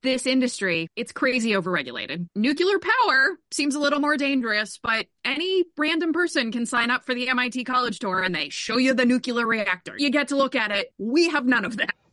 this industry, it's crazy overregulated. Nuclear power seems a little more dangerous, but any random person can sign up for the MIT College Tour and they show you the nuclear reactor. You get to look at it. We have none of that.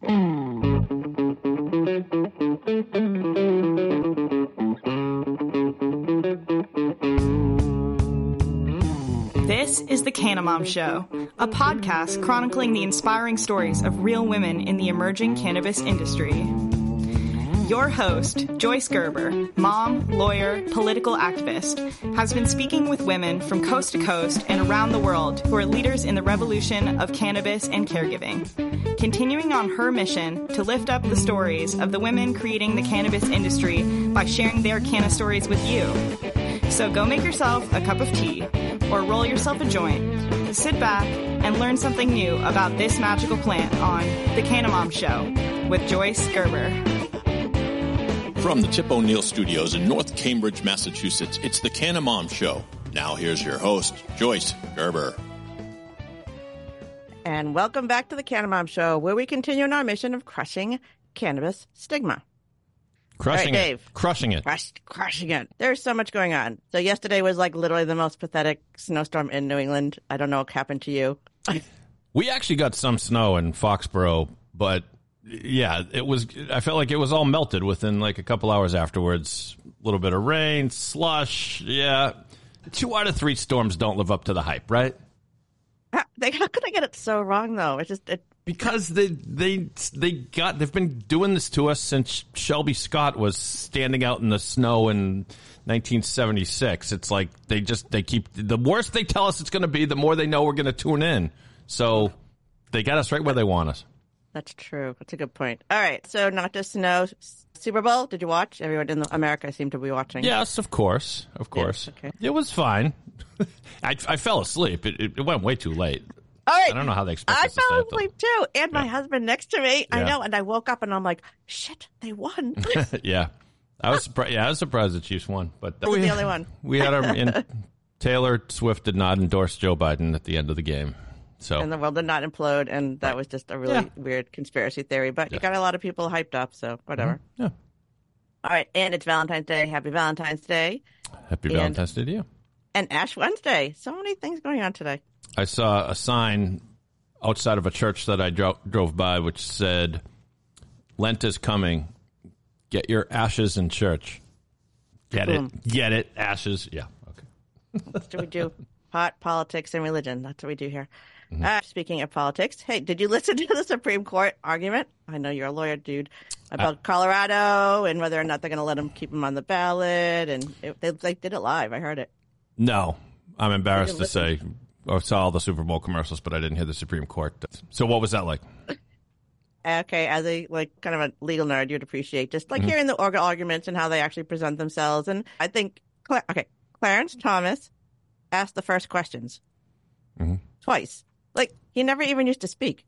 This is The Canna Mom Show, a podcast chronicling the inspiring stories of real women in the emerging cannabis industry. Your host, Joyce Gerber, mom, lawyer, political activist, has been speaking with women from coast to coast and around the world who are leaders in the revolution of cannabis and caregiving, continuing on her mission to lift up the stories of the women creating the cannabis industry by sharing their canna stories with you. So go make yourself a cup of tea or roll yourself a joint, sit back and learn something new about this magical plant on The Canna Mom Show with Joyce Gerber. From the Tip O'Neill Studios in North Cambridge, Massachusetts, it's The Canna Mom Show. Now here's your host, Joyce Gerber. And welcome back to The Canna Mom Show, where we continue on our mission of crushing cannabis stigma. Crushing right, Dave. it. Crushing it. Crushing it. There's so much going on. So yesterday was like literally the most pathetic snowstorm in New England. I don't know what happened to you. We actually got some snow in Foxborough, but yeah, I felt like it was all melted within like a couple hours afterwards. A little bit of rain, slush. Yeah. 2 out of 3 storms don't live up to the hype, right? How could I get it so wrong though? Because they've been doing this to us since Shelby Scott was standing out in the snow in 1976. It's like they keep, the worse they tell us it's going to be, the more they know we're going to tune in. So they got us right where they want us. That's true. That's a good point. All right. So not just snow. Super Bowl, did you watch? Everyone in America seemed to be watching. Yes, of course. Of course. Yes, okay. It was fine. I fell asleep. It went way too late. All right. I don't know how they expect us to I fell asleep too. And my husband next to me. Yeah. I know. And I woke up and I'm like, shit, they won. Yeah. I was surprised. Yeah, I was surprised the Chiefs won. But was the only one. We had Taylor Swift did not endorse Joe Biden at the end of the game. So. And the world did not implode, and that was just a really weird conspiracy theory. But you got a lot of people hyped up, so whatever. Mm-hmm. Yeah. All right, and it's Valentine's Day. Happy Valentine's Day. Happy Valentine's Day to you. And Ash Wednesday. So many things going on today. I saw a sign outside of a church that I drove by which said, Lent is coming. Get your ashes in church. Get it. Ashes. Yeah. Okay. That's what we do. Pot, politics, and religion. That's what we do here. Speaking of politics, hey, did you listen to the Supreme Court argument? I know you're a lawyer, dude, about Colorado and whether or not they're going to let them keep them on the ballot. And they did it live. I heard it. No, I'm embarrassed to say I saw all the Super Bowl commercials, but I didn't hear the Supreme Court. So what was that like? Okay, as a kind of a legal nerd, you'd appreciate just hearing the arguments and how they actually present themselves. And I think, Clarence Thomas asked the first questions twice. He never even used to speak.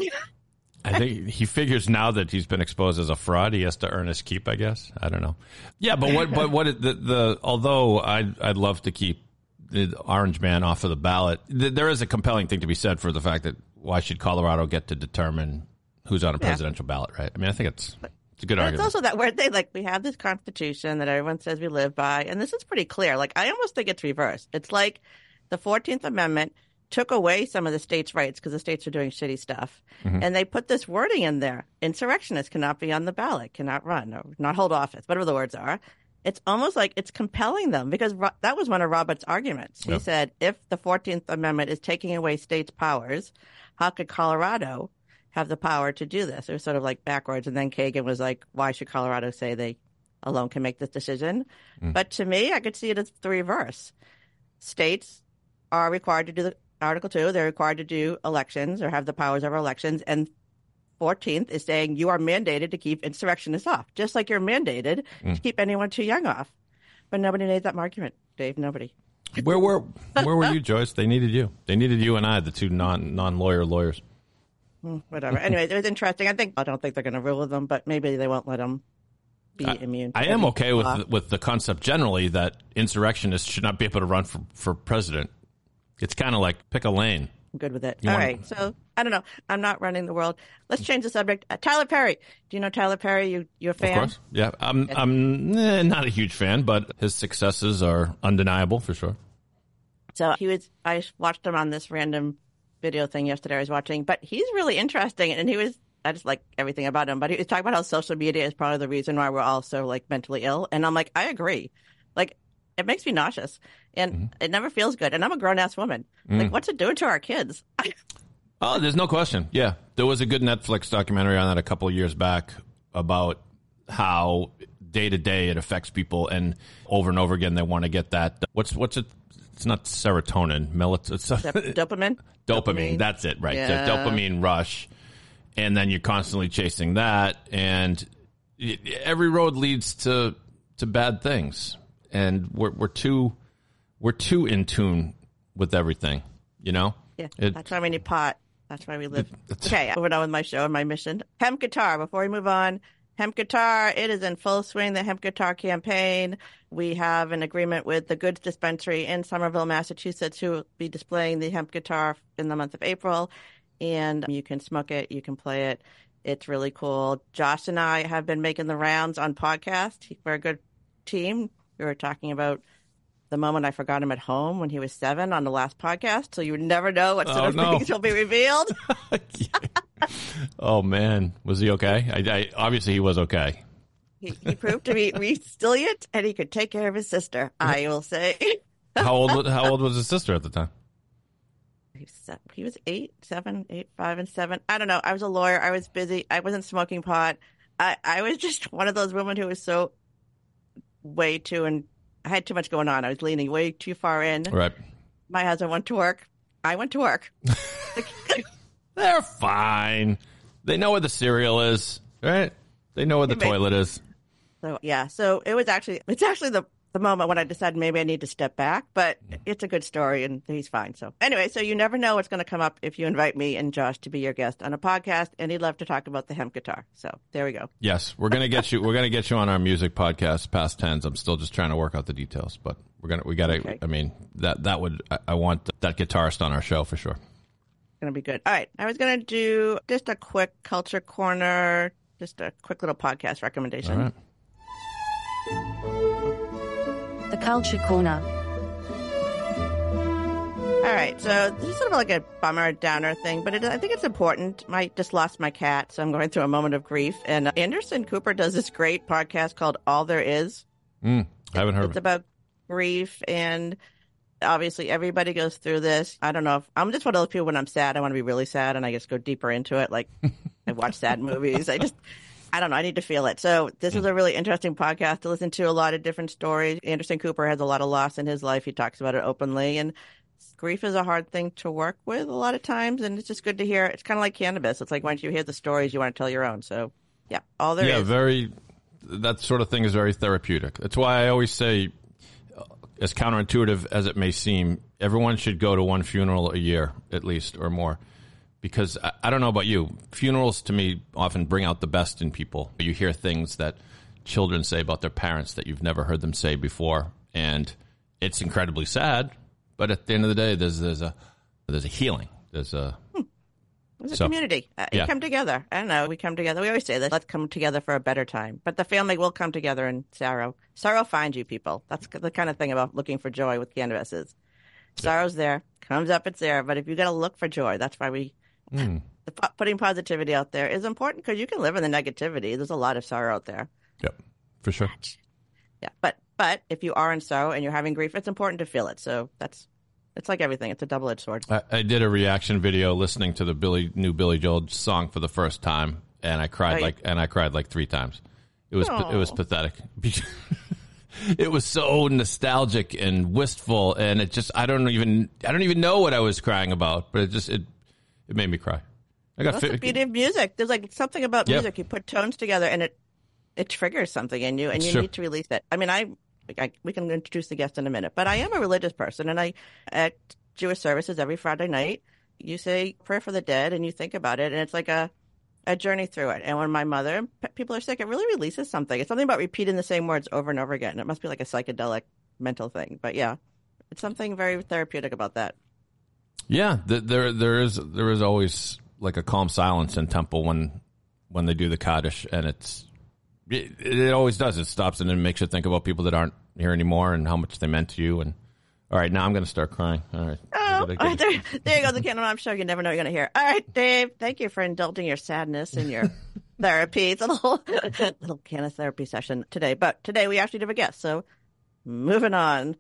I think he figures now that he's been exposed as a fraud, he has to earn his keep, I guess. I don't know. Yeah, but although I'd love to keep the orange man off of the ballot, there is a compelling thing to be said for the fact that why should Colorado get to determine who's on a presidential ballot, right? I mean, I think it's a good argument. It's also that weird thing, we have this Constitution that everyone says we live by, and this is pretty clear. I almost think it's reversed. It's like the 14th Amendment took away some of the states' rights because the states are doing shitty stuff. Mm-hmm. And they put this wording in there. Insurrectionists cannot be on the ballot, cannot run, or not hold office, whatever the words are. It's almost like it's compelling them because that was one of Roberts' arguments. He said, if the 14th Amendment is taking away states' powers, how could Colorado have the power to do this? It was sort of backwards. And then Kagan was like, why should Colorado say they alone can make this decision? But to me, I could see it as the reverse. States are required to do the Article 2, they're required to do elections or have the powers over elections. And 14th is saying you are mandated to keep insurrectionists off, just like you're mandated to keep anyone too young off. But nobody made that argument, Dave. Nobody. Where were you, Joyce? They needed you. They needed you and I, the two non-lawyer lawyers. Whatever. Anyway, it was interesting. I don't think they're going to rule with them, but maybe they won't let them be immune. I am okay with the concept generally that insurrectionists should not be able to run for president. It's kind of like pick a lane. I'm good with it. All right. So I don't know. I'm not running the world. Let's change the subject. Tyler Perry. Do you know Tyler Perry? You're a fan? Of course. Yeah. I'm not a huge fan, but his successes are undeniable for sure. So I watched him on this random video thing yesterday I was watching, but he's really interesting. And I just like everything about him, but he was talking about how social media is probably the reason why we're all so like mentally ill. And I'm like, I agree. Like, it makes me nauseous and it never feels good. And I'm a grown ass woman. Like, what's it doing to our kids? Oh, there's no question. Yeah. There was a good Netflix documentary on that a couple of years back about how day to day it affects people. And over again, they want to get that. What's it? It's not serotonin. Dopamine? Dopamine. That's it. Right. Yeah. The dopamine rush. And then you're constantly chasing that. And every road leads to bad things. And we're too in tune with everything, you know? Yeah, that's why we need pot. That's why we live. Okay, moving on with my show and my mission. Hemp Guitar. Before we move on, Hemp Guitar, it is in full swing, the Hemp Guitar campaign. We have an agreement with the Goods Dispensary in Somerville, Massachusetts, who will be displaying the Hemp Guitar in the month of April. And you can smoke it, you can play it. It's really cool. Josh and I have been making the rounds on podcasts. We're a good team. We were talking about the moment I forgot him at home when he was 7 on the last podcast. So you would never know what sort of things will be revealed. Oh, man. Was he okay? Obviously, he was okay. He proved to be resilient, and he could take care of his sister, I will say. How old was his sister at the time? He was 8, 7, 8, 5, and 7. I don't know. I was a lawyer. I was busy. I wasn't smoking pot. I was just one of those women who was so way too, and I had too much going on. I was leaning way too far in. Right. My husband went to work. I went to work. They're fine. They know where the cereal is, right? They know where the toilet is. So yeah. So it's actually the moment when I decided maybe I need to step back, but it's a good story and he's fine. So anyway, so you never know what's going to come up if you invite me and Josh to be your guest on a podcast, and he'd love to talk about the hemp guitar. So there we go. Yes, we're going to get you. We're going to get you on our music podcast, Past Tense. I'm still just trying to work out the details, but we got to. Okay. I mean, I want that guitarist on our show for sure. It's going to be good. All right, I was going to do just a quick culture corner, just a quick little podcast recommendation. All right. The Culture Corner. All right, so this is sort of like a bummer, downer thing, but I think it's important. I just lost my cat, so I'm going through a moment of grief. And Anderson Cooper does this great podcast called All There Is. I haven't heard of it. It's about grief, and obviously everybody goes through this. I don't know if I'm just one of those people when I'm sad, I want to be really sad, and I just go deeper into it. Like I watch sad movies. I don't know. I need to feel it. So this is a really interesting podcast to listen to. A lot of different stories. Anderson Cooper has a lot of loss in his life. He talks about it openly. And grief is a hard thing to work with a lot of times. And it's just good to hear. It's kind of like cannabis. It's like once you hear the stories, you want to tell your own. So, yeah, all there is. Yeah, that sort of thing is very therapeutic. That's why I always say, as counterintuitive as it may seem, everyone should go to one funeral a year at least or more. Because I don't know about you, funerals to me often bring out the best in people. You hear things that children say about their parents that you've never heard them say before, and it's incredibly sad. But at the end of the day, there's a healing. There's a community. You come together. I don't know. We come together. We always say this. Let's come together for a better time. But the family will come together in sorrow. Sorrow finds you, people. That's the kind of thing about looking for joy with cannabis is sorrow's there, comes up, it's there. But if you got to look for joy, that's why we. Putting positivity out there is important because you can live in the negativity. There's a lot of sorrow out there. Yep, for sure. Yeah, but if you are in sorrow and you're having grief, it's important to feel it. So it's like everything. It's a double-edged sword. I did a reaction video listening to the new Billy Joel song for the first time, and I cried like 3 times. It was pathetic. It was so nostalgic and wistful, and it just I don't even know what I was crying about, but it made me cry. That's the beauty of music. There's like something about music. You put tones together, and it triggers something in you, and you need to release it. I mean, we can introduce the guest in a minute, but I am a religious person, and at Jewish services every Friday night, you say prayer for the dead, and you think about it, and it's like a journey through it. And when people are sick, it really releases something. It's something about repeating the same words over and over again. It must be like a psychedelic mental thing, but yeah, it's something very therapeutic about that. Yeah, there is always like a calm silence in temple when they do the Kaddish, and it always does. It stops and then makes you think about people that aren't here anymore and how much they meant to you. And all right, now I'm going to start crying. All right. There you go, the Ken and Mom Show. You never know what you're going to hear. All right, Dave, thank you for indulging your sadness in your therapy. It's a little can of therapy session today. But today we actually have a guest. So moving on.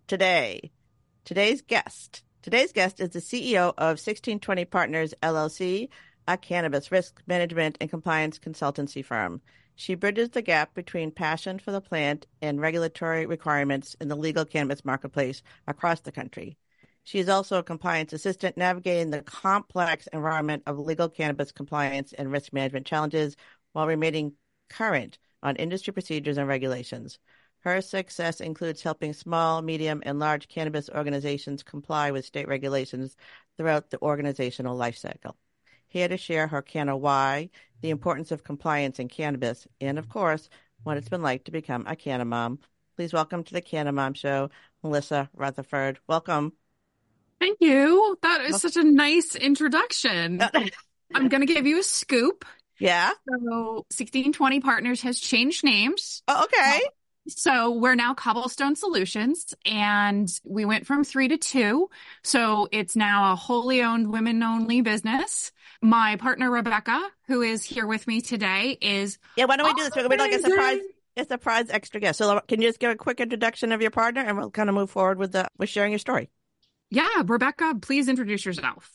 Today's guest is the CEO of 1620 Partners, LLC, a cannabis risk management and compliance consultancy firm. She bridges the gap between passion for the plant and regulatory requirements in the legal cannabis marketplace across the country. She is also a compliance assistant navigating the complex environment of legal cannabis compliance and risk management challenges while remaining current on industry procedures and regulations. Her success includes helping small, medium, and large cannabis organizations comply with state regulations throughout the organizational lifecycle. Here to share her Canna why, the importance of compliance in cannabis, and of course, what it's been like to become a Canna mom. Please welcome to the Canna Mom Show, Melissa Rutherford. Welcome. Thank you. That is such a nice introduction. I'm going to give you a scoop. Yeah. So 1620 Partners has changed names. Oh, okay. So we're now Cobblestone Solutions, and we went from 3 to 2. So it's now a wholly owned women-only business. My partner, Rebecca, who is here with me today, is... Yeah, why don't we do this? We're going to be like a surprise extra guest. So can you just give a quick introduction of your partner, and we'll kind of move forward with sharing your story. Yeah, Rebecca, please introduce yourself.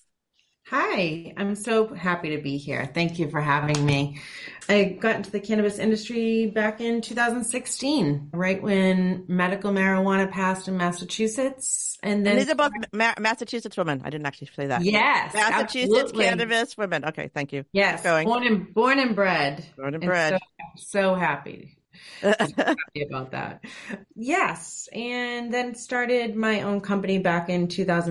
Hi, I'm so happy to be here. Thank you for having me. I got into the cannabis industry back in 2016, right when medical marijuana passed in Massachusetts. And these are both Massachusetts women. I didn't actually say that. Yes, Massachusetts absolutely. Cannabis women. Okay, thank you. Yes, born and bred. Born and bred. So happy. Happy about that. Yes. And then started my own company back in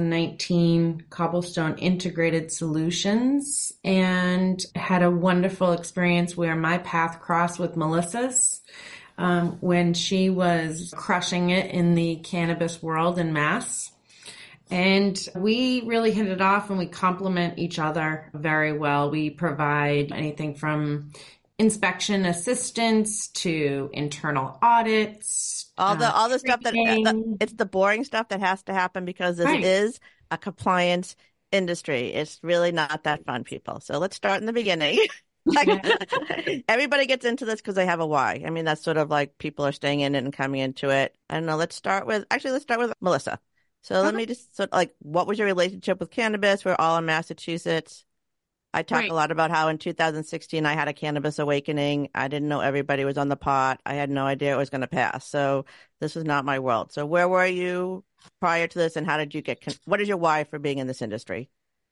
2019, Cobblestone Integrated Solutions, and had a wonderful experience where my path crossed with Melissa's when she was crushing it in the cannabis world in Mass. And we really hit it off, and we complement each other very well. We provide anything from inspection assistance to internal audits, all the stuff that it's the boring stuff that has to happen because this is a compliance industry. It's really not that fun, people. So let's start in the beginning. Everybody gets into this because they have a why. I mean, that's sort of like people are staying in it and coming into it. I don't know. Let's start with Melissa. So let me just what was your relationship with cannabis? We're all in Massachusetts. I talk a lot about how in 2016 I had a cannabis awakening. I didn't know everybody was on the pot. I had no idea it was going to pass. So this was not my world. So where were you prior to this, and how did you what is your why for being in this industry?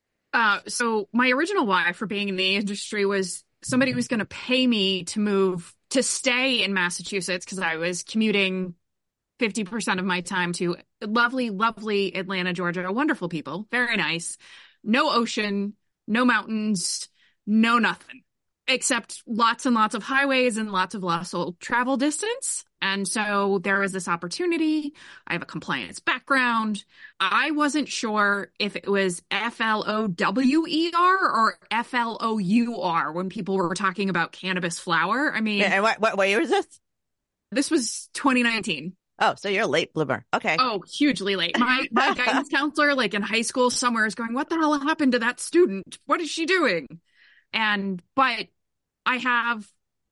So my original why for being in the industry was somebody was going to pay me to stay in Massachusetts because I was commuting 50% of my time to lovely, lovely Atlanta, Georgia. Wonderful people. Very nice. No ocean. No mountains, no nothing, except lots and lots of highways and lots of travel distance. And so there was this opportunity. I have a compliance background. I wasn't sure if it was FLOWER or FLOUR when people were talking about cannabis flower. I mean, and what year was this? This was 2019. Oh, so you're a late bloomer. Okay. Oh, hugely late. My guidance counselor, in high school somewhere, is going, what the hell happened to that student? What is she doing? But I have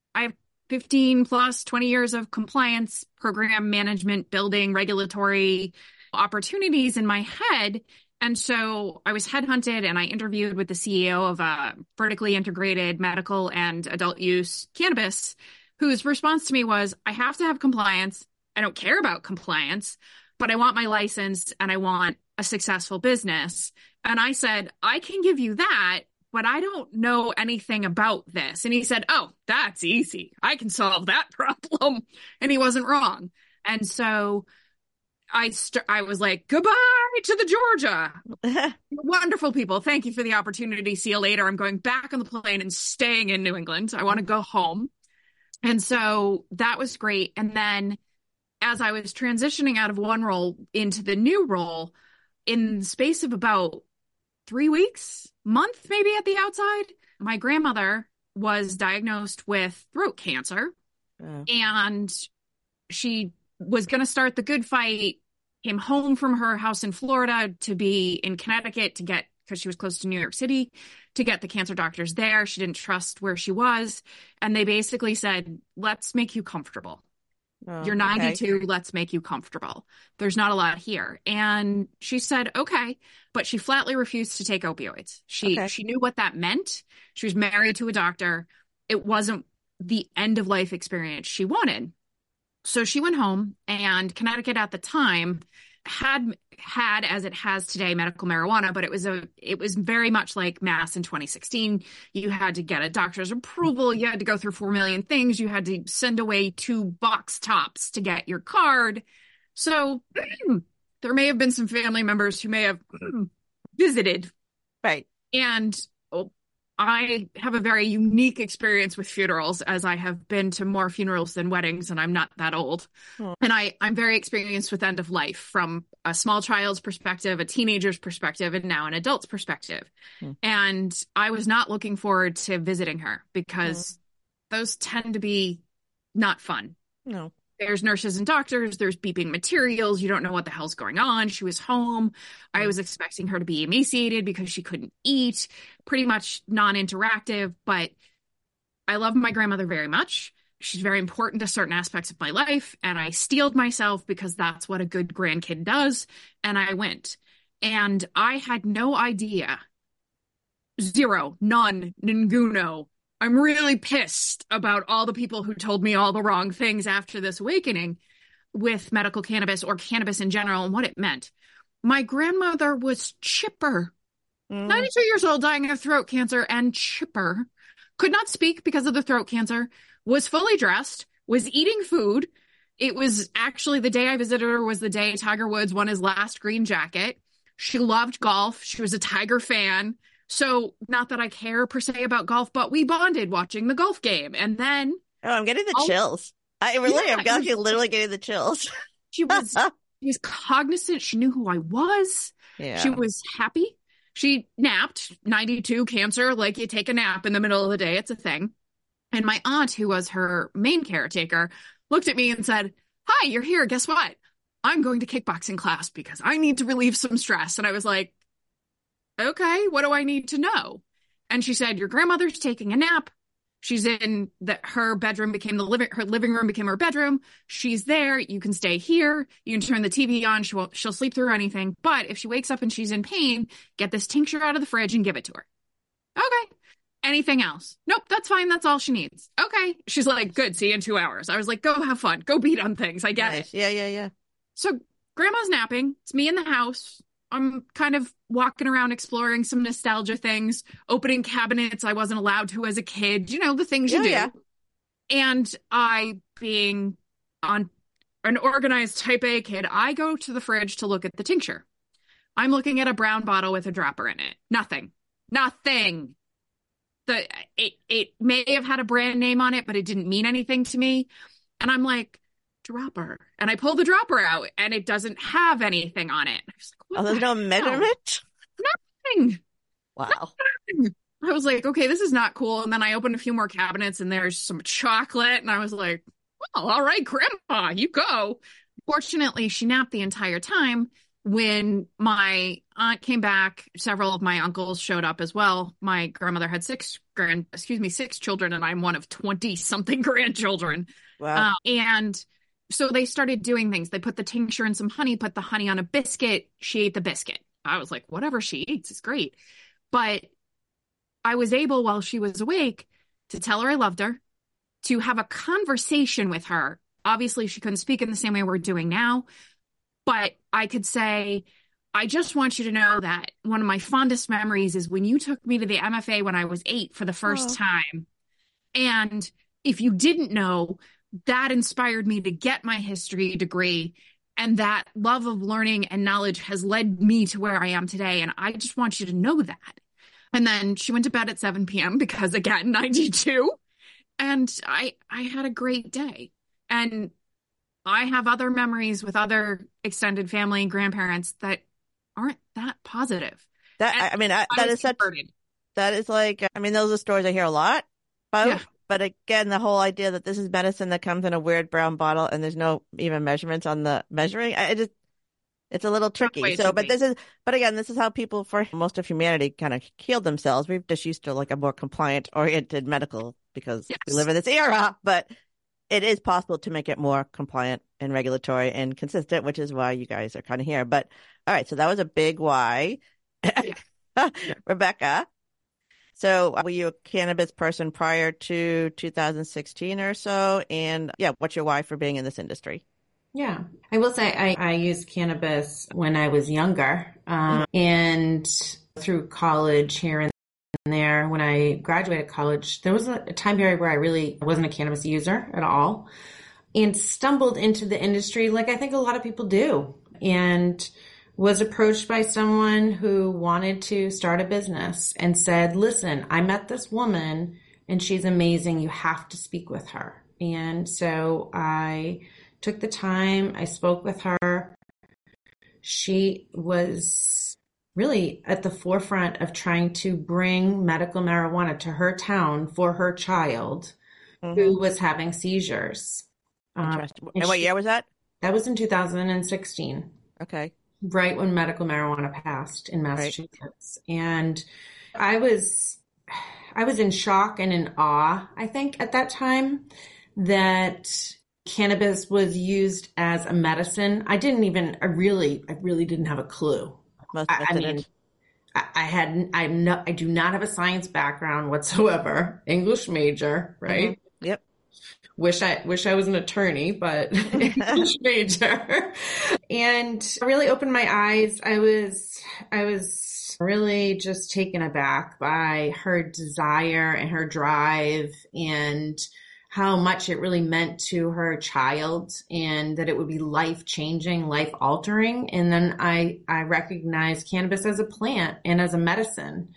15 plus 20 years of compliance, program management, building, regulatory opportunities in my head. And so I was headhunted and I interviewed with the CEO of a vertically integrated medical and adult use cannabis, whose response to me was, I have to have compliance. I don't care about compliance, but I want my license and I want a successful business. And I said, I can give you that, but I don't know anything about this. And he said, oh, that's easy. I can solve that problem. And he wasn't wrong. And so I was like, goodbye to the Georgia. Wonderful people. Thank you for the opportunity. See you later. I'm going back on the plane and staying in New England. I want to go home. And so that was great. And then as I was transitioning out of one role into the new role, in the space of about 3 weeks, month maybe at the outside. My grandmother was diagnosed with throat cancer, and she was going to start the good fight, came home from her house in Florida to be in Connecticut to get, because she was close to New York City, to get the cancer doctors there. She didn't trust where she was. And they basically said, let's make you comfortable. You're 92. Okay. Let's make you comfortable. There's not a lot here. And she said, okay, but she flatly refused to take opioids. She knew what that meant. She was married to a doctor. It wasn't the end of life experience she wanted. So she went home, and Connecticut at the time had, as it has today, medical marijuana, but it was very much like Mass in 2016. You had to get a doctor's approval. You had to go through 4 million things. You had to send away 2 box tops to get your card. So there may have been some family members who may have visited. Right. And I have a very unique experience with funerals, as I have been to more funerals than weddings, and I'm not that old. And I'm very experienced with end of life from a small child's perspective, a teenager's perspective, and now an adult's perspective. And I was not looking forward to visiting her because those tend to be not fun. No. There's nurses and doctors. There's beeping materials. You don't know what the hell's going on. She was home. I was expecting her to be emaciated because she couldn't eat, pretty much non-interactive. But I love my grandmother very much. She's very important to certain aspects of my life. And I steeled myself because that's what a good grandkid does. And I went. And I had no idea. Zero. None. Ninguno. I'm really pissed about all the people who told me all the wrong things after this awakening with medical cannabis or cannabis in general and what it meant. My grandmother was chipper, 92 years old, dying of throat cancer, and chipper, could not speak because of the throat cancer, was fully dressed, was eating food. It was actually the day I visited her was the day Tiger Woods won his last green jacket. She loved golf. She was a Tiger fan. So not that I care per se about golf, but we bonded watching the golf game. And then... Oh, I'm getting the chills. I'm literally getting the chills. She was cognizant. She knew who I was. Yeah. She was happy. She napped. 92, cancer. Like, you take a nap in the middle of the day. It's a thing. And my aunt, who was her main caretaker, looked at me and said, hi, you're here. Guess what? I'm going to kickboxing class because I need to relieve some stress. And I was like, okay, what do I need to know? And she said, your grandmother's taking a nap. She's in her bedroom became her living room became her bedroom. She's there. You can stay here. You can turn the TV on. She'll sleep through anything. But if she wakes up and she's in pain, get this tincture out of the fridge and give it to her. Okay. Anything else? Nope, that's fine. That's all she needs. Okay. She's like, good. See you in 2 hours. I was like, go have fun. Go beat on things. I get it. Yeah. So grandma's napping. It's me in the house. I'm kind of walking around exploring some nostalgia things, opening cabinets I wasn't allowed to as a kid, the things you do. Yeah. And I, being an organized type A kid, I go to the fridge to look at the tincture. I'm looking at a brown bottle with a dropper in it. Nothing. It may have had a brand name on it, but it didn't mean anything to me. And I'm like, dropper. And I pull the dropper out and it doesn't have anything on it. I was like, there's no measurement? Nothing. Wow. Nothing. I was like, okay, this is not cool. And then I opened a few more cabinets and there's some chocolate. And I was like, well, all right, grandma, you go. Fortunately, she napped the entire time. When my aunt came back, several of my uncles showed up as well. My grandmother had 6 children, and I'm one of 20-something grandchildren. Wow. And so they started doing things. They put the tincture in some honey, put the honey on a biscuit. She ate the biscuit. I was like, whatever she eats is great. But I was able, while she was awake, to tell her I loved her, to have a conversation with her. Obviously, she couldn't speak in the same way we're doing now. But I could say, I just want you to know that one of my fondest memories is when you took me to the MFA when I was 8 for the first time. And if you didn't know, that inspired me to get my history degree. And that love of learning and knowledge has led me to where I am today. And I just want you to know that. And then she went to bed at 7 p.m. because, again, 92. And I had a great day. And I have other memories with other extended family and grandparents that aren't that positive. That, I mean, I that was is such, converted. that is like, I mean, those are stories I hear a lot about. Yeah. But again, the whole idea that this is medicine that comes in a weird brown bottle and there's no even measurements on the measuring, it's a little tricky. way it So, should but be. again, this is how people for most of humanity kind of healed themselves. We've just used to like a more compliant oriented medical because we Yes. live in this era, but it is possible to make it more compliant and regulatory and consistent, which is why you guys are kind of here. But all right, so that was a big why. Rebecca, so were you a cannabis person prior to 2016 or so? And yeah, what's your why for being in this industry? Yeah, I will say I used cannabis when I was younger, and through college here and there. When I graduated college, there was a time period where I really wasn't a cannabis user at all and stumbled into the industry like I think a lot of people do, and was approached by someone who wanted to start a business and said, listen, I met this woman and she's amazing. You have to speak with her. And so I took the time, I spoke with her. She was really at the forefront of trying to bring medical marijuana to her town for her child who was having seizures. Interesting. And what year was that? That was in 2016. Okay. Right when medical marijuana passed in Massachusetts. And I was in shock and in awe, I think, at that time that cannabis was used as a medicine. I really didn't have a clue. I do not have a science background whatsoever. English major, right? Mm-hmm. Yep. Wish I was an attorney, but English major. And it really opened my eyes. I was really just taken aback by her desire and her drive and how much it really meant to her child and that it would be life-changing, life-altering. And then I recognized cannabis as a plant and as a medicine.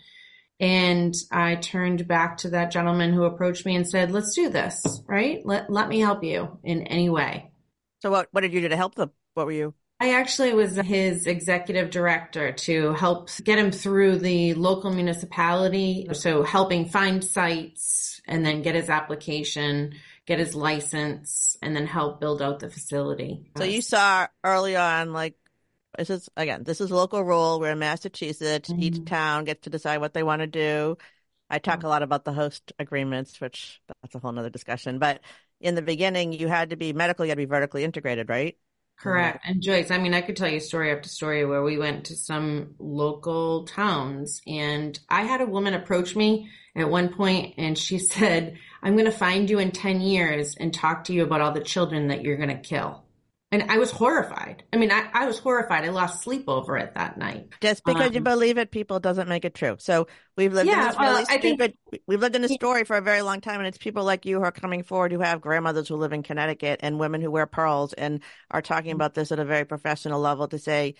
And I turned back to that gentleman who approached me and said, let's do this, right? Let me help you in any way. So what did you do to help them? What were you? I actually was his executive director to help get him through the local municipality. So helping find sites and then get his application, get his license, and then help build out the facility. So you saw early on, like, this is local rule. We're in Massachusetts. Mm-hmm. Each town gets to decide what they want to do. I talk a lot about the host agreements, which that's a whole nother discussion. But in the beginning, you had to be medical. You had to be vertically integrated, right? Correct. And Joyce, I mean, I could tell you story after story where we went to some local towns and I had a woman approach me at one point and she said, I'm going to find you in 10 years and talk to you about all the children that you're going to kill. And I was horrified. I mean, I was horrified. I lost sleep over it that night. Just because you believe it, people, doesn't make it true. So we've lived in this really stupid, we've lived in this story for a very long time, and it's people like you who are coming forward who have grandmothers who live in Connecticut and women who wear pearls and are talking about this at a very professional level to say,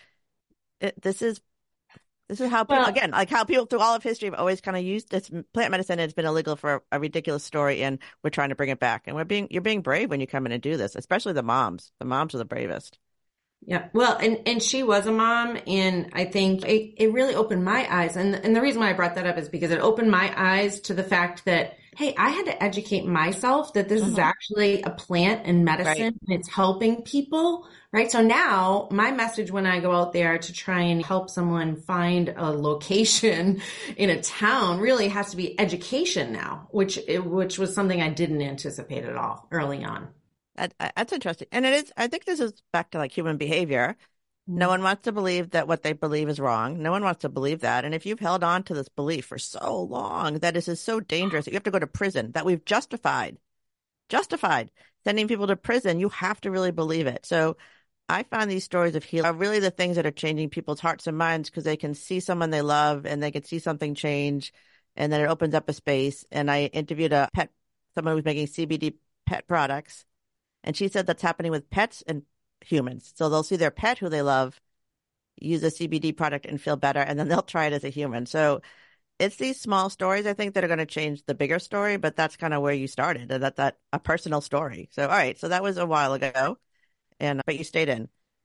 this is how people, again, like how people through all of history have always kind of used this plant medicine. It's been illegal for a ridiculous story, and we're trying to bring it back. And you're being brave when you come in and do this, especially the moms. The moms are the bravest. Yeah. Well, and she was a mom, and I think it really opened my eyes. And the reason why I brought that up is because it opened my eyes to the fact that, hey, I had to educate myself that this is actually a plant and medicine and it's helping people, right? So now my message when I go out there to try and help someone find a location in a town really has to be education now, which was something I didn't anticipate at all early on. That's interesting. And it is, I think this is back to like human behavior. No one wants to believe that what they believe is wrong. No one wants to believe that. And if you've held on to this belief for so long that this is so dangerous that you have to go to prison, that we've justified sending people to prison, you have to really believe it. So I find these stories of healing are really the things that are changing people's hearts and minds because they can see someone they love and they can see something change, and then it opens up a space. And I interviewed someone who's making CBD pet products, and she said that's happening with pets and humans. So they'll see their pet who they love use a CBD product and feel better, and then they'll try it as a human. So it's these small stories, I think, that are going to change the bigger story, but that's kind of where you started, that a personal story. So, all right. So that was a while ago, but you stayed in.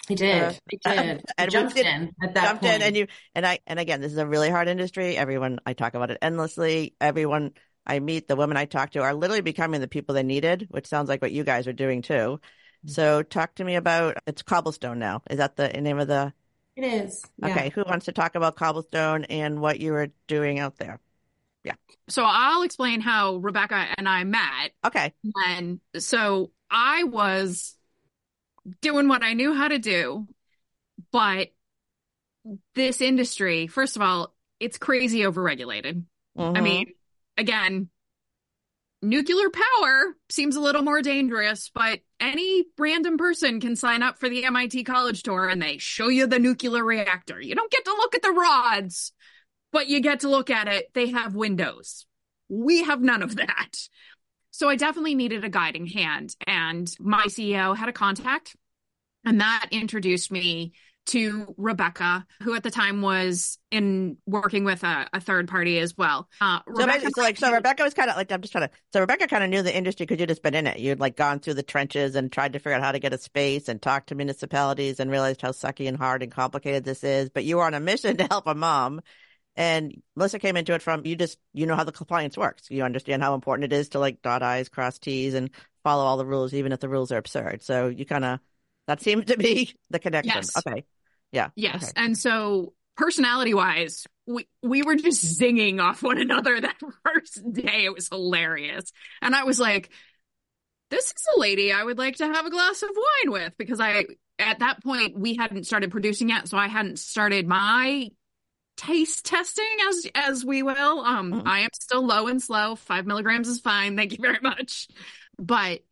I did. I did. I jumped in at that point. And again, this is a really hard industry. Everyone, I talk about it endlessly. Everyone I meet, the women I talk to are literally becoming the people they needed, which sounds like what you guys are doing too. So talk to me about, it's Cobblestone now. Is that the name of the? It is. Yeah. Okay. Who wants to talk about Cobblestone and what you were doing out there? Yeah. So I'll explain how Rebecca and I met. Okay. And so I was doing what I knew how to do, but this industry, first of all, it's crazy overregulated. Mm-hmm. I mean, again, nuclear power seems a little more dangerous, but any random person can sign up for the MIT College Tour and they show you the nuclear reactor. You don't get to look at the rods, but you get to look at it. They have windows. We have none of that. So I definitely needed a guiding hand, and my CEO had a contact, and that introduced me to Rebecca, who at the time was working with a third party as well. Rebecca was kind of like, so Rebecca kind of knew the industry because you'd just been in it. You'd like gone through the trenches and tried to figure out how to get a space and talk to municipalities and realized how sucky and hard and complicated this is. But you were on a mission to help a mom. And Melissa came into it from, you know how the compliance works. You understand how important it is to like dot I's, cross T's, and follow all the rules, even if the rules are absurd. So you that seems to be the connection. Yes. Okay. Yeah. Yes. Okay. And so personality wise, we were just zinging off one another that first day. It was hilarious. And I was like, this is a lady I would like to have a glass of wine with, because at that point we hadn't started producing yet. So I hadn't started my taste testing, as we will. I am still low and slow. 5 milligrams is fine. Thank you very much. But,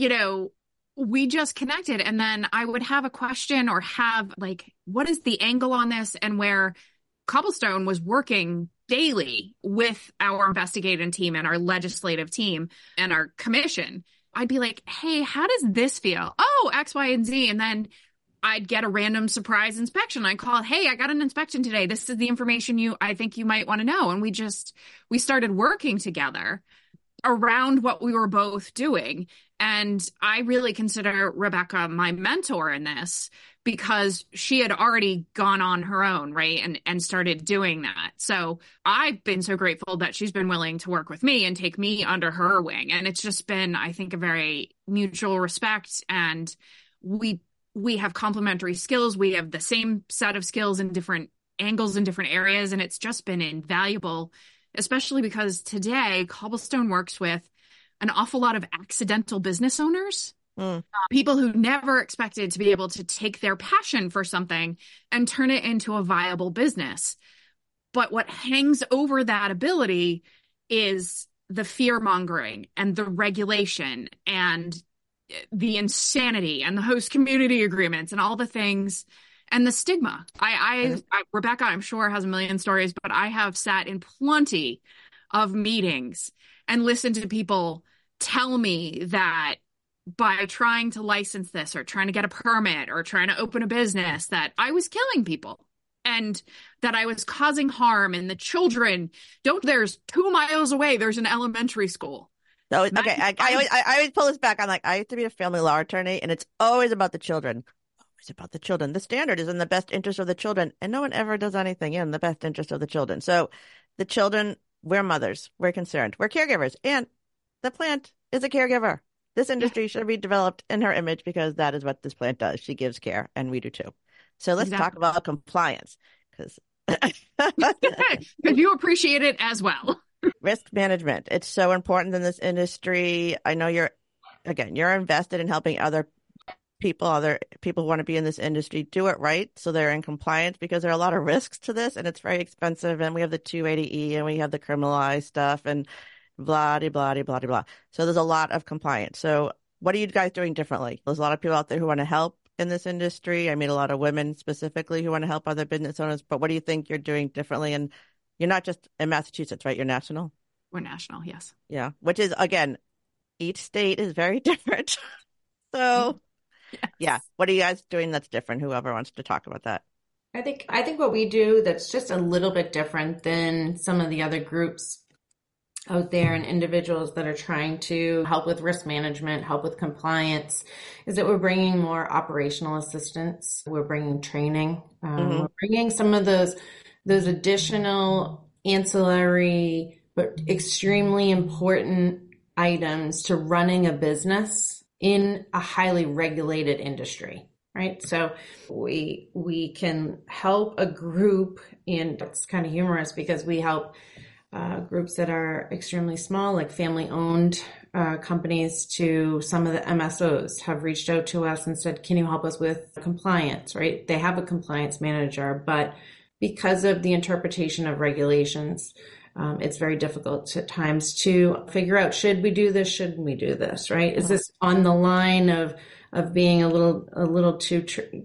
we just connected, and then I would have a question or have like, what is the angle on this? And where Cobblestone was working daily with our investigative team and our legislative team and our commission, I'd be like, hey, how does this feel? Oh, X, Y, and Z. And then I'd get a random surprise inspection. I'd call, hey, I got an inspection today. This is the information I think you might want to know. And we started working together around what we were both doing. And I really consider Rebecca my mentor in this, because she had already gone on her own, right? And started doing that. So I've been so grateful that she's been willing to work with me and take me under her wing. And it's just been, I think, a very mutual respect. And we have complementary skills. We have the same set of skills in different angles in different areas. And it's just been invaluable, especially because today Cobblestone works with an awful lot of accidental business owners, people who never expected to be able to take their passion for something and turn it into a viable business. But what hangs over that ability is the fear mongering and the regulation and the insanity and the host community agreements and all the things and the stigma. Rebecca, I'm sure, has a million stories, but I have sat in plenty of meetings and listened to people tell me that by trying to license this or trying to get a permit or trying to open a business, that I was killing people and that I was causing harm. And the children there's 2 miles away, there's an elementary school. So, okay, I always pull this back. I'm like, I used to be a family law attorney, and it's always about the children. Always about the children. The standard is in the best interest of the children, and no one ever does anything in the best interest of the children. So the children, we're mothers, we're concerned, we're caregivers, and the plant is a caregiver. This industry should be developed in her image, because that is what this plant does. She gives care, and we do too. So let's talk about compliance, because you appreciate it as well. Risk management. It's so important in this industry. I know you're invested in helping other people who want to be in this industry do it right, so they're in compliance, because there are a lot of risks to this, and it's very expensive. And we have the 280E, and we have the criminalized stuff, and blah, blah, blah, blah, blah. So there's a lot of compliance. So what are you guys doing differently? There's a lot of people out there who want to help in this industry. I meet a lot of women specifically who want to help other business owners. But what do you think you're doing differently? And you're not just in Massachusetts, right? You're national? We're national, yes. Yeah, which is, again, each state is very different. So, yes. Yeah. What are you guys doing that's different? Whoever wants to talk about that. I think what we do that's just a little bit different than some of the other groups out there and individuals that are trying to help with risk management, help with compliance, is that we're bringing more operational assistance. We're bringing training. We're bringing some of those additional ancillary but extremely important items to running a business in a highly regulated industry. Right. So we can help a group, and it's kind of humorous because we help groups that are extremely small, like family-owned companies, to some of the MSOs have reached out to us and said, can you help us with compliance, right? They have a compliance manager, but because of the interpretation of regulations, it's very difficult at times to figure out, should we do this? Shouldn't we do this, right? Is this on the line of being a little too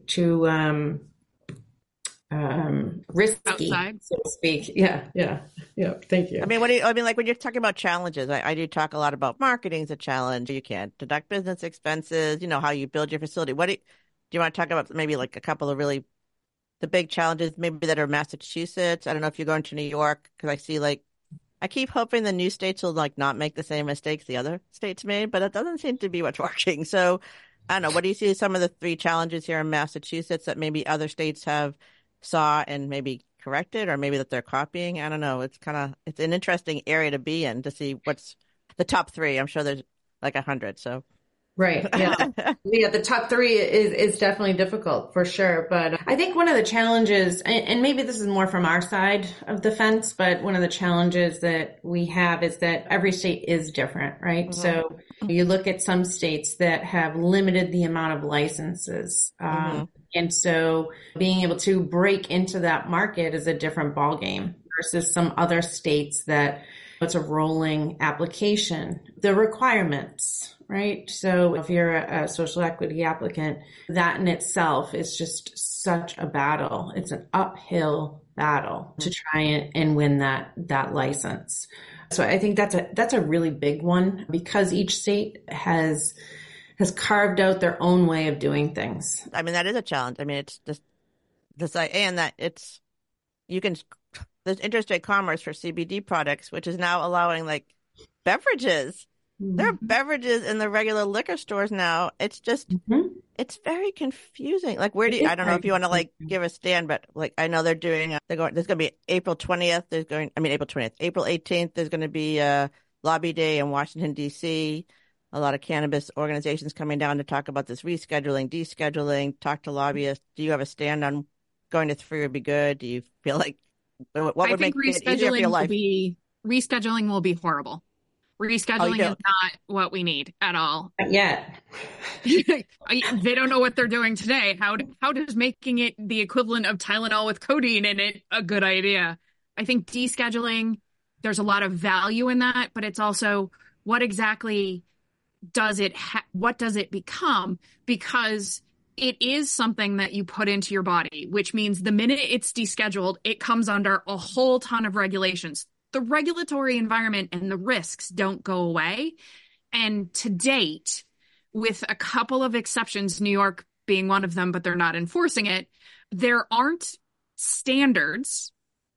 risky, outside, so to speak? Yeah. Thank you. I mean, like when you're talking about challenges, I do talk a lot about marketing's a challenge. You can't deduct business expenses, how you build your facility. Do you want to talk about maybe like a couple of really the big challenges maybe that are Massachusetts? I don't know if you're going to New York, because I see I keep hoping the new states will not make the same mistakes the other states made, but that doesn't seem to be what's working. So I don't know. What do you see as some of the 3 challenges here in Massachusetts that maybe other states have saw and maybe corrected, or maybe that they're copying? I don't know. It's an interesting area to be in to see what's the top 3. I'm sure there's like 100. So. Right. Yeah. Yeah. The top 3 is definitely difficult for sure. But I think one of the challenges, and maybe this is more from our side of the fence, but one of the challenges that we have is that every state is different, right? Mm-hmm. So you look at some states that have limited the amount of licenses. And so being able to break into that market is a different ballgame versus some other states that it's a rolling application. The requirements, right? So if you're a social equity applicant, that in itself is just such a battle. It's an uphill battle to try and win that license. So I think that's a really big one, because each state has carved out their own way of doing things. I mean, that is a challenge. I mean, it's just this, and that there's interstate commerce for CBD products, which is now allowing beverages. Mm-hmm. There are beverages in the regular liquor stores now. It's just, it's very confusing. Where do you, I don't know if you want to give a stand, but I know there's going to be April 20th. April 18th, there's going to be a lobby day in Washington, D.C. A lot of cannabis organizations coming down to talk about this rescheduling, descheduling, talk to lobbyists. Do you have a stand on going to 3 would be good? Do you feel what would make it easier for your life? Rescheduling will be horrible. Rescheduling is not what we need at all. Not yet. They don't know what they're doing today. How does making it the equivalent of Tylenol with codeine in it a good idea? I think descheduling, there's a lot of value in that, but it's also what exactly does it what does it become? Because it is something that you put into your body, which means the minute it's descheduled, it comes under a whole ton of regulations. The regulatory environment and the risks don't go away. And to date, with a couple of exceptions, New York being one of them, but they're not enforcing it, there aren't standards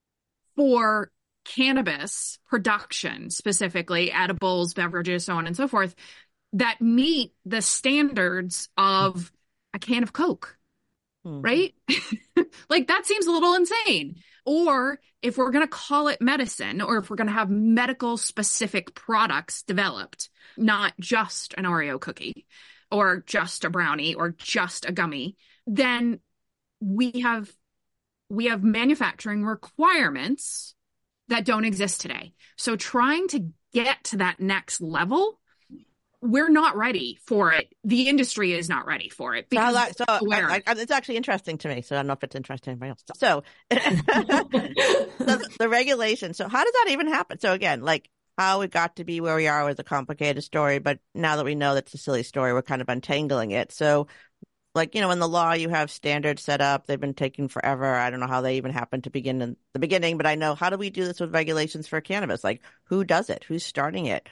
for cannabis production, specifically edibles, beverages, so on and so forth, that meet the standards of a can of Coke, right? That seems a little insane. Or if we're going to call it medicine, or if we're going to have medical specific products developed, not just an Oreo cookie or just a brownie or just a gummy, then we have manufacturing requirements that don't exist today. So trying to get to that next level, we're not ready for it. The industry is not ready for it. It's actually interesting to me. So I don't know if it's interesting to anybody else. So the regulation. So how does that even happen? So again, how we got to be where we are was a complicated story. But now that we know that's a silly story, we're kind of untangling it. So in the law, you have standards set up. They've been taking forever. I don't know how they even happened to begin in the beginning, but I know, how do we do this with regulations for cannabis? Who does it? Who's starting it?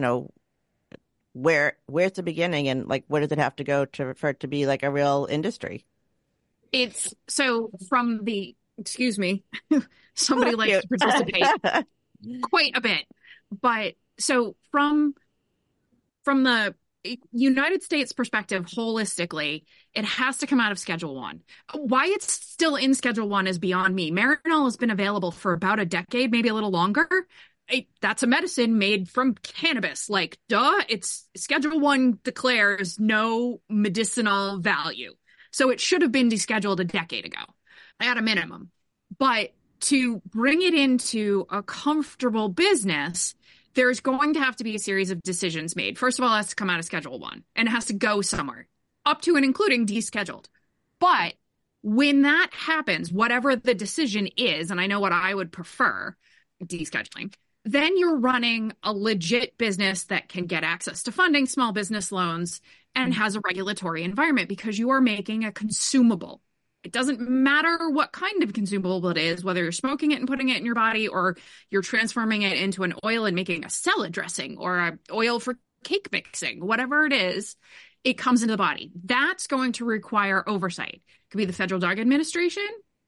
Where's the beginning, and where does it have to go for it to be a real industry? It's so from the, excuse me, somebody likes to participate quite a bit. But so from the United States perspective, holistically, it has to come out of Schedule 1. Why it's still in Schedule 1 is beyond me. Marinol has been available for about a decade, maybe a little longer. That's a medicine made from cannabis. Like, duh, it's Schedule 1 declares no medicinal value. So it should have been descheduled a decade ago, at a minimum. But to bring it into a comfortable business, there's going to have to be a series of decisions made. First of all, it has to come out of Schedule 1, and it has to go somewhere, up to and including descheduled. But when that happens, whatever the decision is, and I know what I would prefer, descheduling, then you're running a legit business that can get access to funding, small business loans, and has a regulatory environment because you are making a consumable. It doesn't matter what kind of consumable it is, whether you're smoking it and putting it in your body or you're transforming it into an oil and making a salad dressing or an oil for cake mixing, whatever it is, it comes into the body. That's going to require oversight. It could be the Federal Drug Administration.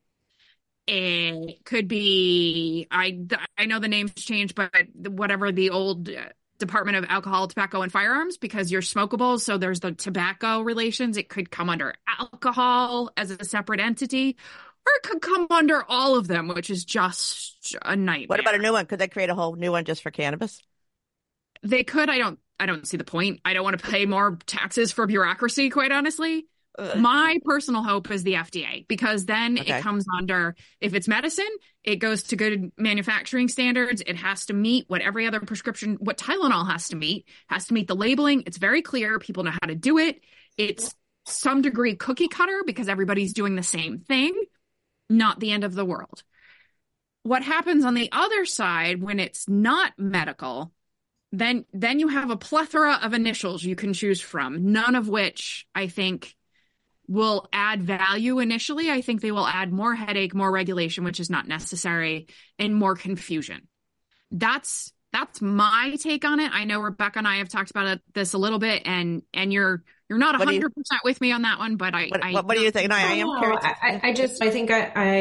It could be, I know the name's changed, but whatever the old Department of Alcohol, Tobacco, and Firearms, because you're smokable. So there's the tobacco relations. It could come under alcohol as a separate entity, or it could come under all of them, which is just a nightmare. What about a new one? Could they create a whole new one just for cannabis? They could. I don't see the point. I don't want to pay more taxes for bureaucracy, quite honestly. My personal hope is the FDA, because then it comes under, if it's medicine, it goes to good manufacturing standards. It has to meet what every other prescription, what Tylenol has to meet the labeling. It's very clear. People know how to do it. It's some degree cookie cutter because everybody's doing the same thing, not the end of the world. What happens on the other side when it's not medical, then you have a plethora of initials you can choose from, none of which I think will add value initially. I think they will add more headache, more regulation, which is not necessary, and more confusion. That's my take on it. I know Rebecca and I have talked about this a little bit, and you're not 100% with me on that one, but what do you think? No, I am curious. I think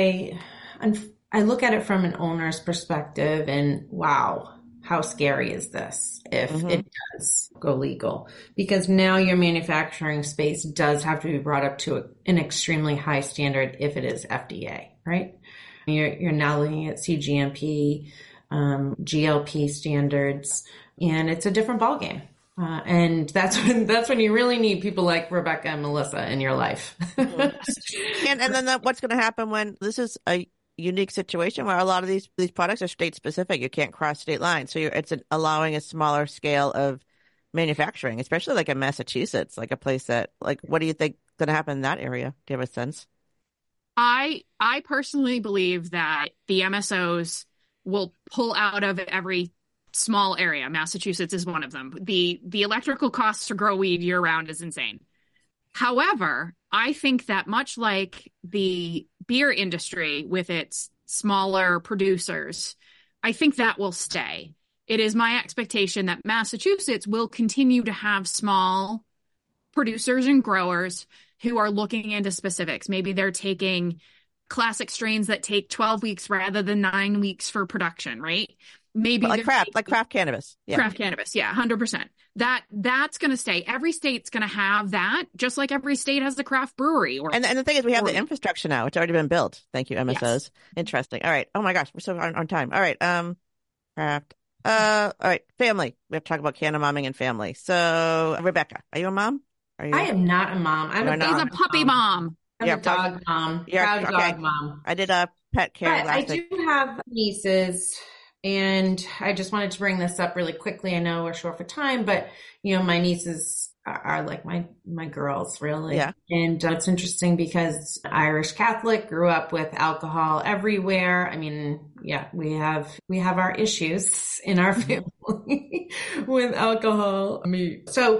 I look at it from an owner's perspective, and wow, how scary is this if it does go legal? Because now your manufacturing space does have to be brought up to an extremely high standard if it is FDA, right? You're now looking at CGMP, GLP standards, and it's a different ballgame. And that's when you really need people like Rebecca and Melissa in your life. and then what's going to happen when this is a unique situation where a lot of these products are state specific. You can't cross state lines. So it's allowing a smaller scale of manufacturing, especially like in Massachusetts, like a place that, like, what do you think going to happen in that area? Do you have a sense? I personally believe that the MSOs will pull out of every small area. Massachusetts is one of them. The electrical costs to grow weed year round is insane. However, I think that much like the beer industry with its smaller producers, I think that will stay. It is my expectation that Massachusetts will continue to have small producers and growers who are looking into specifics. Maybe they're taking classic strains that take 12 weeks rather than 9 weeks for production, right? Maybe like craft cannabis. Yeah. Craft cannabis. Yeah. 100%. That's going to stay. Every state's going to have that, just like every state has the craft brewery. And the thing is, we have the infrastructure now. It's already been built. Thank you, MSOs. Yes. Interesting. All right. Oh my gosh. We're so on time. All right. Craft. All right. Family. We have to talk about canna momming and family. So Rebecca, are you a mom? I am not a mom. She's a puppy mom. I'm a dog mom. Proud dog mom. I did a pet care. But I do have nieces. And I just wanted to bring this up really quickly. I know we're short for time, but my nieces are like my girls, really. Yeah. And it's interesting because Irish Catholic, grew up with alcohol everywhere. I mean, yeah, we have our issues in our family with alcohol. So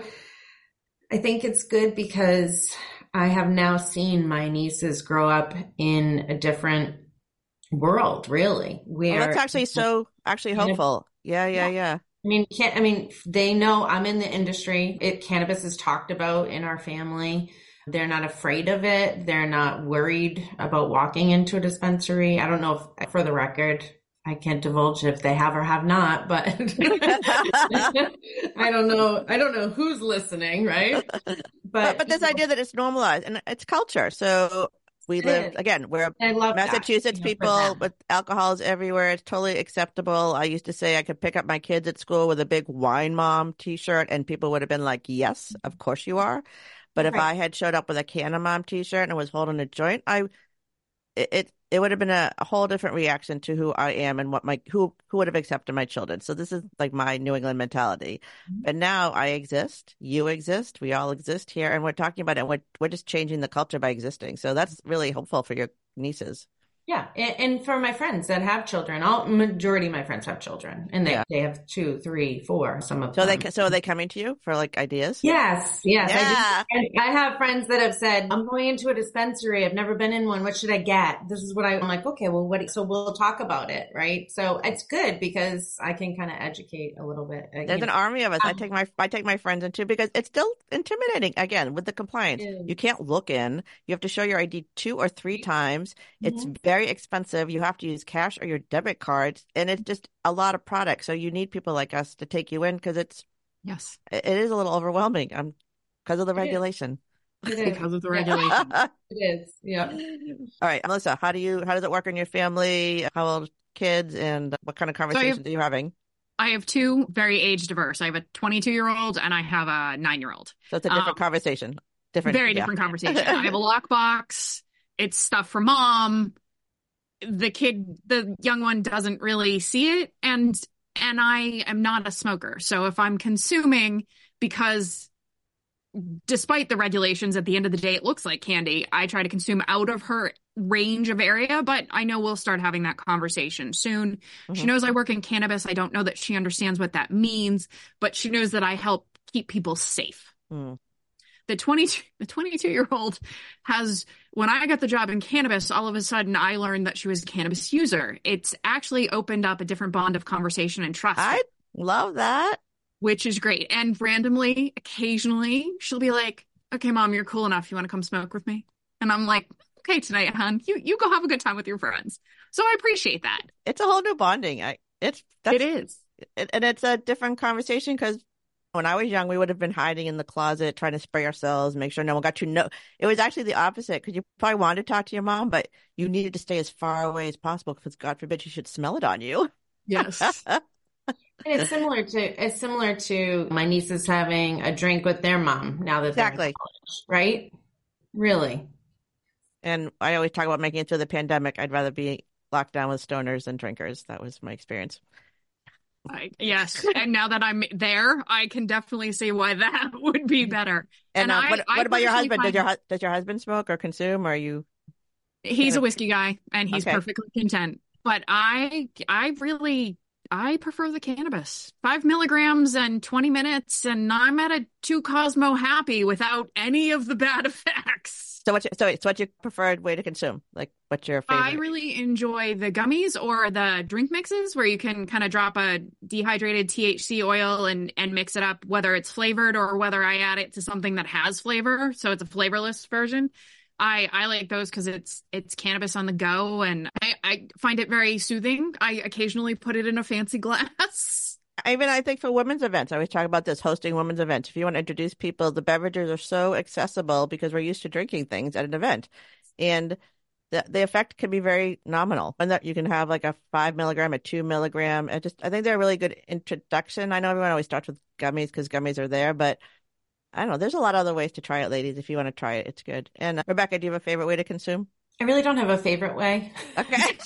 I think it's good because I have now seen my nieces grow up in a different world, really. Where that's actually hopeful. Yeah. They know I'm in the industry. Cannabis is talked about in our family. They're not afraid of it. They're not worried about walking into a dispensary. I don't know if, for the record, I can't divulge if they have or have not, but I don't know. I don't know who's listening, right? But this idea that it's normalized and it's culture. So we live, again, we're Massachusetts people, but alcohol is everywhere. It's totally acceptable. I used to say I could pick up my kids at school with a big wine mom t-shirt and people would have been like, yes, of course you are. But if I had showed up with a Canna Mom t-shirt and was holding a joint, it would have been a whole different reaction to who I am and what who would have accepted my children. So this is like my New England mentality. But now I exist, you exist, we all exist here, and we're talking about it. And we're just changing the culture by existing. So that's really hopeful for your nieces. Yeah. And for my friends that have children, majority of my friends have children and they have 2, 3, 4, some of them. So are they coming to you for like ideas? Yes. Yeah. I have friends that have said, I'm going into a dispensary. I've never been in one. What should I get? This is what I'm like, okay, well, so we'll talk about it. Right. So it's good because I can kind of educate a little bit. There's an army of us. I take my friends into because it's still intimidating again with the compliance. You can't look in. You have to show your ID 2 or 3 times. It's very expensive. You have to use cash or your debit cards, and it's just a lot of products. So you need people like us to take you in because it is a little overwhelming. Because of the regulation. Because of the regulation. It is. Yeah. All right, Melissa, how does it work in your family? How old kids, and what kind of conversations are you having? I have 2 very age diverse. I have a 22-year-old and I have a 9-year-old. So it's a different conversation. Very different conversation. I have a lockbox. It's stuff for mom. The young one doesn't really see it, and I am not a smoker. So if I'm consuming, because despite the regulations, at the end of the day, it looks like candy, I try to consume out of her range of area, but I know we'll start having that conversation soon. She knows I work in cannabis. I don't know that she understands what that means, but she knows that I help keep people safe. The 22-year-old has, when I got the job in cannabis, all of a sudden I learned that she was a cannabis user. It's actually opened up a different bond of conversation and trust. I love that. Which is great. And randomly, occasionally, she'll be like, okay, Mom, you're cool enough. You want to come smoke with me? And I'm like, okay, tonight, hon, you go have a good time with your friends. So I appreciate that. It's a whole new bonding. It is. And it's a different conversation because when I was young, we would have been hiding in the closet, trying to spray ourselves, make sure no one got to know. It was actually the opposite because you probably wanted to talk to your mom, but you needed to stay as far away as possible because God forbid she should smell it on you. Yes. And it's similar to my nieces having a drink with their mom now that they're in college, right? Really. And I always talk about making it through the pandemic. I'd rather be locked down with stoners than drinkers. That was my experience. Yes. And now that I'm there, I can definitely see why that would be better. And what about your husband? Does your husband smoke or consume? Or are you? He's a whiskey guy and he's perfectly content. But I prefer the cannabis. 5 milligrams and 20 minutes, and I'm at a 2 Cosmo happy without any of the bad effects. So what's your preferred way to consume? Like, what's your favorite? I really enjoy the gummies or the drink mixes where you can kind of drop a dehydrated THC oil and mix it up, whether it's flavored or whether I add it to something that has flavor. So it's a flavorless version. I like those because it's cannabis on the go, and I find it very soothing. I occasionally put it in a fancy glass. I think for women's events, I always talk about this, hosting women's events. If you want to introduce people, the beverages are so accessible because we're used to drinking things at an event. And the effect can be very nominal. And that you can have like a 5 milligram, a 2 milligram. I think they're a really good introduction. I know everyone always starts with gummies because gummies are there, but I don't know. There's a lot of other ways to try it, ladies. If you want to try it, it's good. And Rebecca, do you have a favorite way to consume? I really don't have a favorite way. Okay.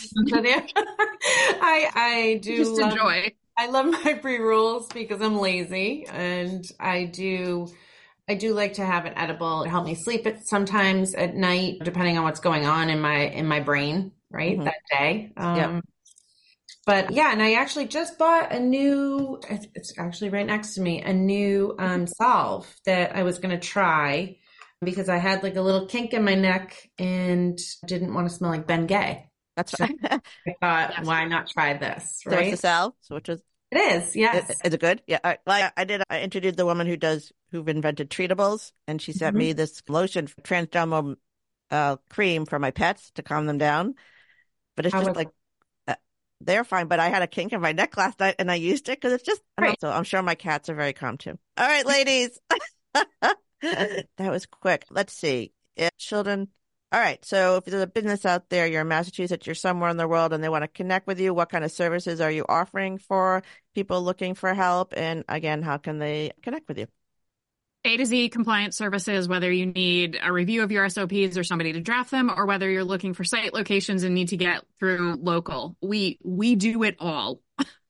I do just enjoy. I love my pre-rolls because I'm lazy, and I do like to have an edible to help me sleep sometimes at night, depending on what's going on in my brain, right, that day. But yeah, and I actually just bought it's actually right next to me, a new salve that I was going to try because I had like a little kink in my neck and didn't want to smell like Ben Gay. That's right. So I thought, why not try this? Right? So it's the salve. So it is, yes. Is it good? Yeah. I interviewed the woman who've invented treatables, and she sent me this lotion, transdermal cream for my pets to calm them down. But it's just like, they're fine. But I had a kink in my neck last night and I used it because it's just, so I'm sure my cats are very calm too. All right, ladies. That was quick. Let's see. Children. All right. So if there's a business out there, you're in Massachusetts, you're somewhere in the world and they want to connect with you, what kind of services are you offering for people looking for help? And again, how can they connect with you? A to Z compliance services, whether you need a review of your SOPs or somebody to draft them, or whether you're looking for site locations and need to get through local. We do it all.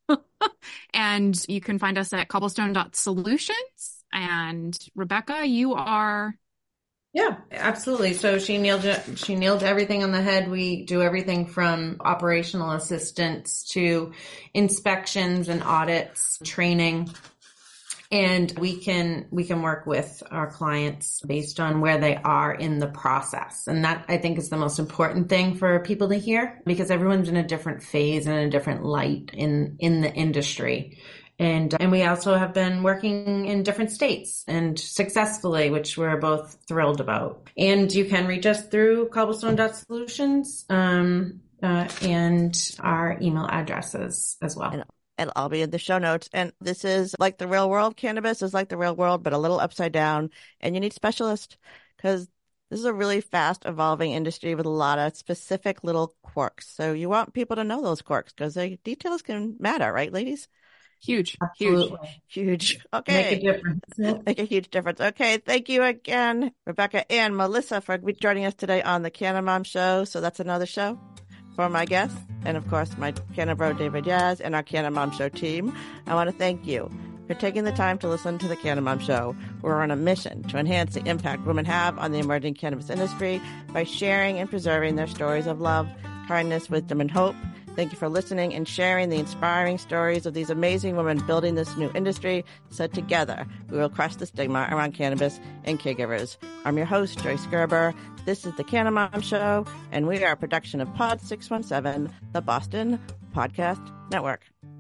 And you can find us at cobblestone.solutions. And Rebecca, you are... Yeah, absolutely. So she nailed everything on the head. We do everything from operational assistance to inspections and audits, training. And we can work with our clients based on where they are in the process. And that, I think, is the most important thing for people to hear, because everyone's in a different phase and a different light in the industry. And we also have been working in different states and successfully, which we're both thrilled about. And you can reach us through cobblestone.solutions and our email addresses as well. It'll all be in the show notes. And this is like the real world. Cannabis is like the real world, but a little upside down. And you need specialists because this is a really fast evolving industry with a lot of specific little quirks. So you want people to know those quirks because the details can matter, right, ladies? Huge. Okay. Make a difference. Make a huge difference. Okay. Thank you again, Rebecca and Melissa, for joining us today on the Canna Mom Show. So that's another show for my guests. And of course, my Canna Bro, David Yaz, and our Canna Mom Show team. I want to thank you for taking the time to listen to the Canna Mom Show. We're on a mission to enhance the impact women have on the emerging cannabis industry by sharing and preserving their stories of love, kindness, wisdom, and hope. Thank you for listening and sharing the inspiring stories of these amazing women building this new industry. So together, we will crush the stigma around cannabis and caregivers. I'm your host, Joyce Gerber. This is the Canna Mom Show, and we are a production of Pod 617, the Boston Podcast Network.